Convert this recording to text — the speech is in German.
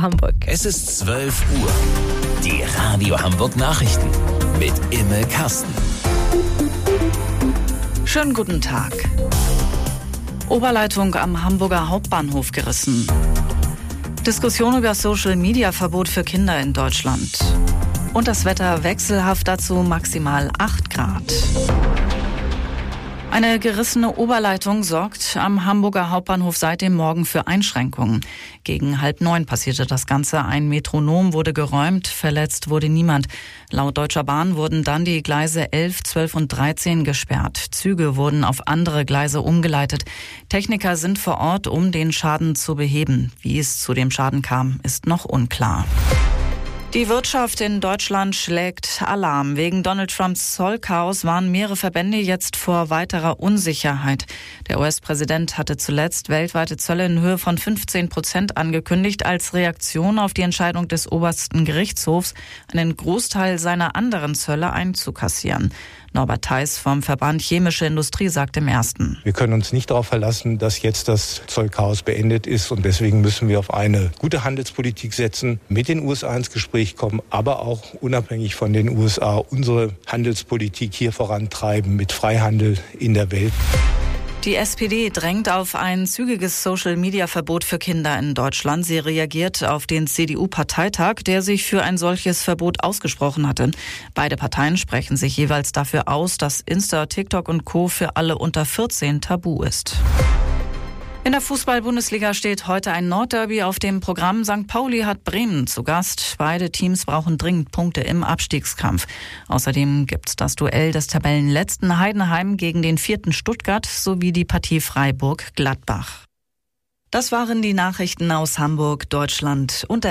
Hamburg. Es ist 12 Uhr. Die Radio Hamburg Nachrichten mit Imme Kasten. Schönen guten Tag. Oberleitung am Hamburger Hauptbahnhof gerissen. Diskussion über Social-Media-Verbot für Kinder in Deutschland. Und das Wetter wechselhaft, dazu maximal 8 Grad. Eine gerissene Oberleitung sorgt am Hamburger Hauptbahnhof seit dem Morgen für Einschränkungen. Gegen 8:30 passierte das Ganze. Ein Metronom wurde geräumt, verletzt wurde niemand. Laut Deutscher Bahn wurden dann die Gleise 11, 12 und 13 gesperrt. Züge wurden auf andere Gleise umgeleitet. Techniker sind vor Ort, um den Schaden zu beheben. Wie es zu dem Schaden kam, ist noch unklar. Die Wirtschaft in Deutschland schlägt Alarm. Wegen Donald Trumps Zollchaos warnen mehrere Verbände jetzt vor weiterer Unsicherheit. Der US-Präsident hatte zuletzt weltweite Zölle in Höhe von 15% angekündigt, als Reaktion auf die Entscheidung des obersten Gerichtshofs, einen Großteil seiner anderen Zölle einzukassieren. Norbert Theis vom Verband Chemische Industrie sagt im Ersten: Wir können uns nicht darauf verlassen, dass jetzt das Zollchaos beendet ist, und deswegen müssen wir auf eine gute Handelspolitik setzen, mit den USA ins Gespräch kommen, aber auch unabhängig von den USA unsere Handelspolitik hier vorantreiben mit Freihandel in der Welt. Die SPD drängt auf ein zügiges Social-Media-Verbot für Kinder in Deutschland. Sie reagiert auf den CDU-Parteitag, der sich für ein solches Verbot ausgesprochen hatte. Beide Parteien sprechen sich jeweils dafür aus, dass Insta, TikTok und Co. für alle unter 14 tabu ist. In der Fußball-Bundesliga steht heute ein Nordderby auf dem Programm. St. Pauli hat Bremen zu Gast. Beide Teams brauchen dringend Punkte im Abstiegskampf. Außerdem gibt's das Duell des Tabellenletzten Heidenheim gegen den 4. Stuttgart sowie die Partie Freiburg-Gladbach. Das waren die Nachrichten aus Hamburg, Deutschland und der